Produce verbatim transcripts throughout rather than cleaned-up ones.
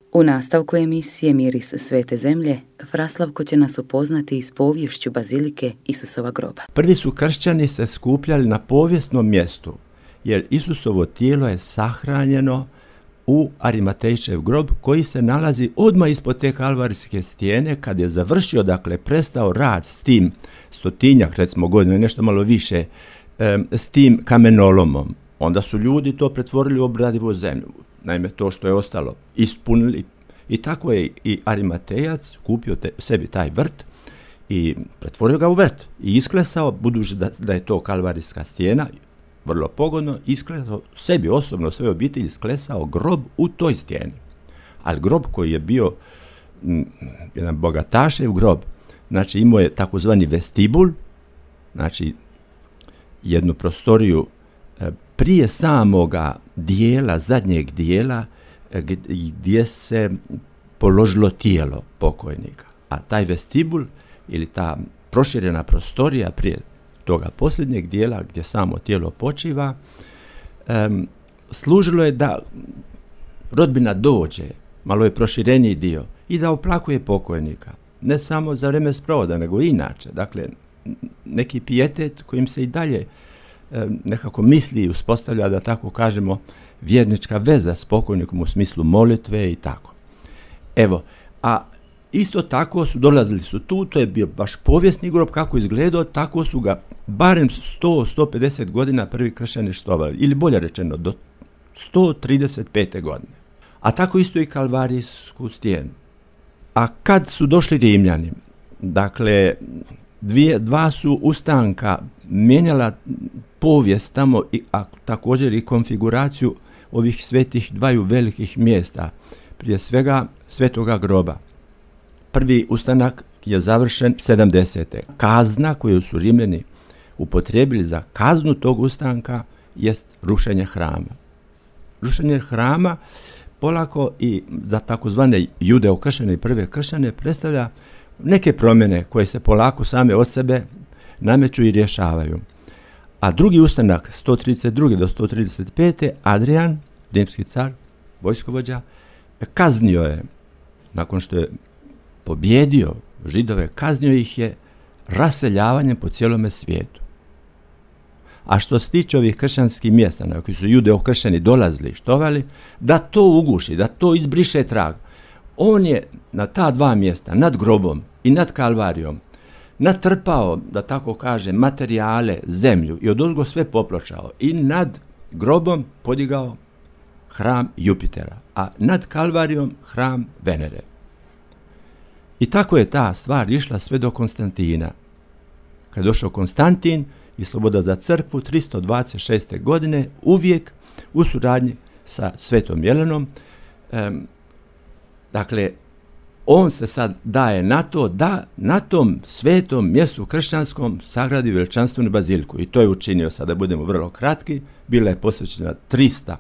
U nastavku emisije Miris svete zemlje, Fraslavko će nas upoznati iz poviješću bazilike Isusova groba. Prvi su kršćani se skupljali na povijesnom mjestu, jer Isusovo tijelo je sahranjeno u Arimatejčev grob, koji se nalazi odmah ispod te kalvarijske stijene. Kad je završio, dakle, prestao rad s tim stotinjak, recimo godina, nešto malo više, s tim kamenolomom, onda su ljudi to pretvorili u obradivu zemlju. Naime, to što je ostalo ispunili, i tako je i Arimatejac kupio te, sebi taj vrt i pretvorio ga u vrt i isklesao, budući da, da je to kalvarijska stijena, vrlo pogodno, isklesao sebi osobno, svoje obitelji, isklesao grob u toj stijeni. Ali grob koji je bio m, jedan bogatašev grob, znači imao je takozvani vestibul, znači jednu prostoriju e, prije samoga dijela, zadnjeg dijela, gdje se položilo tijelo pokojnika. A taj vestibul ili ta proširena prostorija prije toga posljednjeg dijela gdje samo tijelo počiva, um, služilo je da rodbina dođe, malo je prošireniji dio, i da oplakuje pokojnika. Ne samo za vrijeme sprovoda, nego i inače. Dakle, neki pijetet kojim se i dalje um, nekako misli i uspostavlja, da tako kažemo, vjernička veza s pokojnikom u smislu molitve i tako. Evo, a isto tako su dolazili su tu, to je bio baš povijesni grob, kako izgledao, tako su ga barem sto do sto pedeset godina prvi kršćani štovali, ili bolje rečeno do sto trideset pete godine. A tako isto i kalvarijsku stijenu. A kad su došli Rimljani, dakle, dvije, dva su ustanka mijenjala povijest tamo, i, a također i konfiguraciju ovih svetih dvaju velikih mjesta, prije svega svetoga groba. Prvi ustanak je završen sedamdesete. Kazna koju su Rimljani upotrijebili za kaznu tog ustanka jest rušenje hrama. Rušenje hrama polako i za takozvane judeo-kršćane i prve kršćane predstavlja neke promjene koje se polako same od sebe nameću i rješavaju. A drugi ustanak, sto trideset druge do sto trideset pete. Adrian, rimski car, vojskovođa, kaznio je, nakon što je pobjedio Židove, kaznio ih je raseljavanjem po cijelome svijetu. A što se tiče ovih kršćanskih mjesta na koji su judeo-kršćani dolazili i štovali, da to uguši, da to izbriše trag. On je na ta dva mjesta, nad grobom i nad kalvarijom, natrpao, da tako kaže, materijale, zemlju i odozgo sve popločao, i nad grobom podigao hram Jupitera, a nad kalvarijom hram Venere. I tako je ta stvar išla sve do Konstantina. Kad je došao Konstantin i sloboda za crkvu tristo dvadeset šeste. godine, uvijek u suradnji sa Svetom Jelenom, um, dakle, on se sad daje na to da na tom svetom mjestu kršćanskom sagradi veličanstvenu baziliku. I to je učinio, sada budemo vrlo kratki, bila je posvećena tristo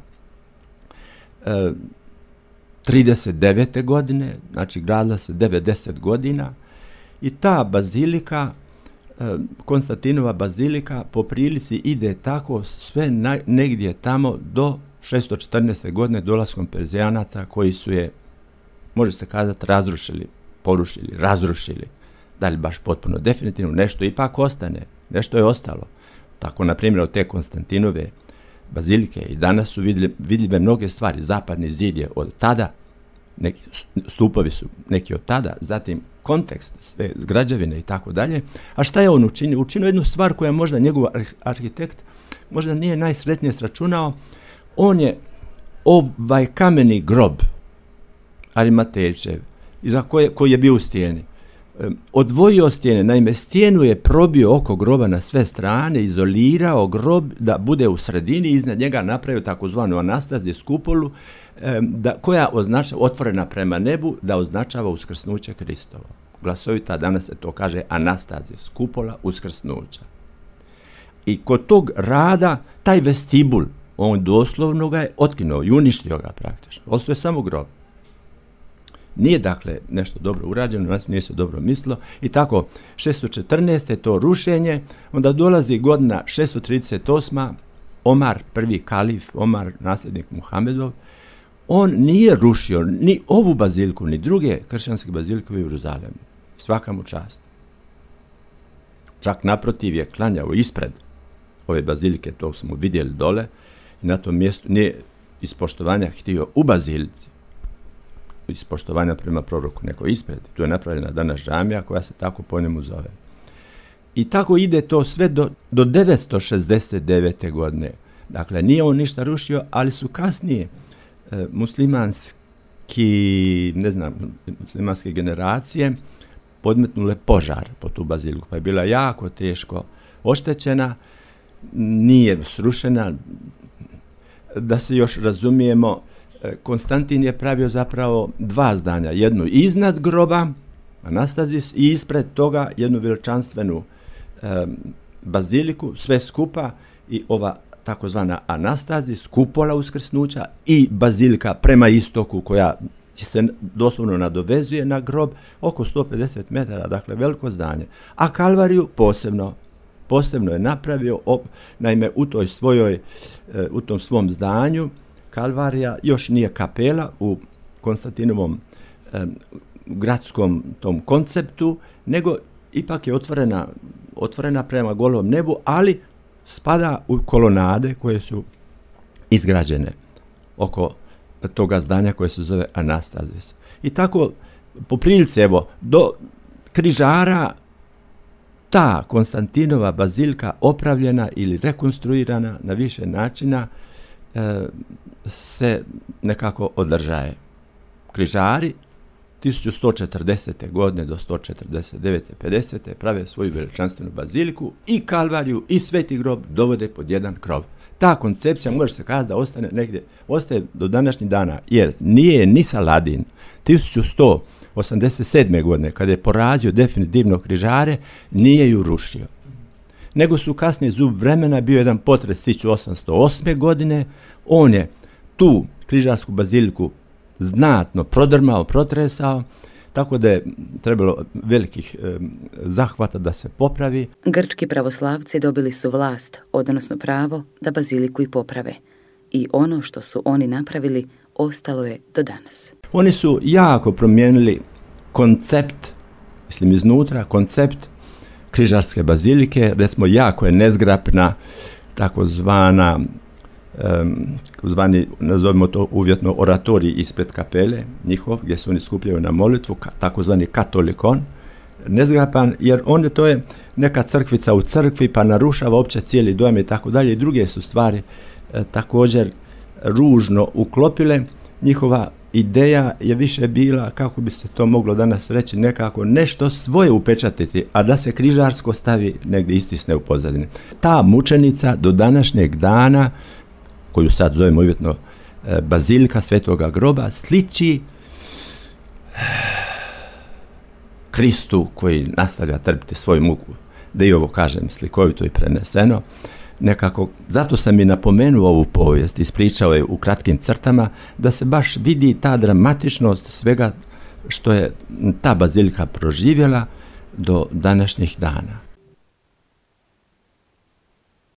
trideset devete. godine, znači gradila se devedeset godina, i ta bazilika, Konstantinova bazilika, po prilici ide tako sve na, negdje tamo do šesto četrnaeste. godine dolaskom Perzijanaca, koji su je, može se kazati, razrušili, porušili, razrušili. Da li baš potpuno definitivno, nešto ipak ostane, nešto je ostalo. Tako, na primjer, od te Konstantinove bazilike i danas su vidljive, vidljive mnoge stvari. Zapadni zid je od tada, neki stupovi su neki od tada, zatim kontekst, sve građevine i tako dalje. A šta je on učinio? Učinio jednu stvar koja možda njegov arhitekt možda nije najsretnije sračunao. On je ovaj kameni grob Arimatejčev, iza koje, koji je bio u stijeni, odvojio stijene. Naime, stijenu je probio oko groba na sve strane, izolirao grob da bude u sredini, iznad njega napravio takozvanu anastaziju kupolu, da, koja označava, otvorena prema nebu, da označava uskrsnuće Kristovo. Glasovita, danas se to kaže anastazija, kupola uskrsnuća. I kod tog rada, taj vestibul, on doslovno ga je otkinuo i uništio ga praktično. Ostao je samo grob. Nije, dakle, nešto dobro urađeno, nije se dobro mislilo. I tako, šesto četrnaeste. to rušenje, onda dolazi godina šesto trideset osma. Omar, prvi kalif, Omar, nasljednik Muhamedov, on nije rušio ni ovu baziliku, ni druge kršćanske bazilike u Jeruzalemu. Svaka mu čast. Čak naprotiv je klanjao ispred ove bazilike, to smo vidjeli dole, i na tom mjestu nije iz poštovanja htio u bazilici, iz poštovanja prema proroku, neko ispred. Tu je napravljena danas džamija koja se tako po njemu zove. I tako ide to sve do, do devetsto šezdeset devete. godine. Dakle, nije on ništa rušio, ali su kasnije e, muslimanski, ne znam, muslimanske generacije podmetnule požar po tu baziliku, pa je bila jako teško oštećena, nije srušena. Da se još razumijemo, Konstantin je pravio zapravo dva zdanja, jednu iznad groba Anastazis i ispred toga jednu veličanstvenu e, baziliku, sve skupa, i ova takozvana Anastazis, kupola uskrsnuća, i bazilika prema istoku koja se doslovno nadovezuje na grob, oko sto pedeset metara, dakle veliko zdanje. A Kalvariju posebno, posebno je napravio, op, naime u toj svojoj, u tom svom zdanju, Kalvarija još nije kapela u Konstantinovom eh, gradskom tom konceptu, nego ipak je otvorena, otvorena prema golom nebu, ali spada u kolonade koje su izgrađene oko toga zdanja koje se zove Anastazis. I tako, po prilici, evo, do križara ta Konstantinova bazilika opravljena ili rekonstruirana na više načina e, se nekako održaje. Križari tisuću sto četrdesete. godine do sto četrdeset devete. pedesete. prave svoju veličanstvenu baziliku i Kalvariju i Sveti grob dovode pod jedan krov. Ta koncepcija može se kazati da ostane negdje, ostaje do današnjih dana, jer nije ni Saladin tisuću sto osamdeset sedme. godine, kada je porazio definitivno križare, nije ju rušio. Nego su kasnije zub vremena bio jedan potres tisuću osamsto osme. godine, on je tu križarsku baziliku znatno prodrmao, protresao, tako da je trebalo velikih e, zahvata da se popravi. Grčki pravoslavci dobili su vlast, odnosno pravo da baziliku i poprave. I ono što su oni napravili ostalo je do danas. Oni su jako promijenili koncept, mislim iznutra, koncept križarske bazilike, recimo jako je nezgrapna takozvana Um, zvani, nazovimo to uvjetno, oratorij ispred kapele njihov, gdje se oni skupljaju na molitvu, ka, takozvani katolikon, nezgrapan, jer onda to je neka crkvica u crkvi, pa narušava opće cijeli dojam i tako dalje, i druge su stvari e, također ružno uklopile. Njihova ideja je više bila, kako bi se to moglo danas reći, nekako nešto svoje upečatiti, a da se križarsko stavi negdje istisne u pozadini. Ta mučenica do današnjeg dana, koju sad zovemo uvjetno e, bazilika Svetoga groba, sliči Kristu koji nastavlja trpiti svoju muku. Da i ovo kažem slikovito i preneseno. Nekako, zato sam i napomenuo ovu povijest, ispričao je u kratkim crtama, da se baš vidi ta dramatičnost svega što je ta bazilika proživjela do današnjih dana.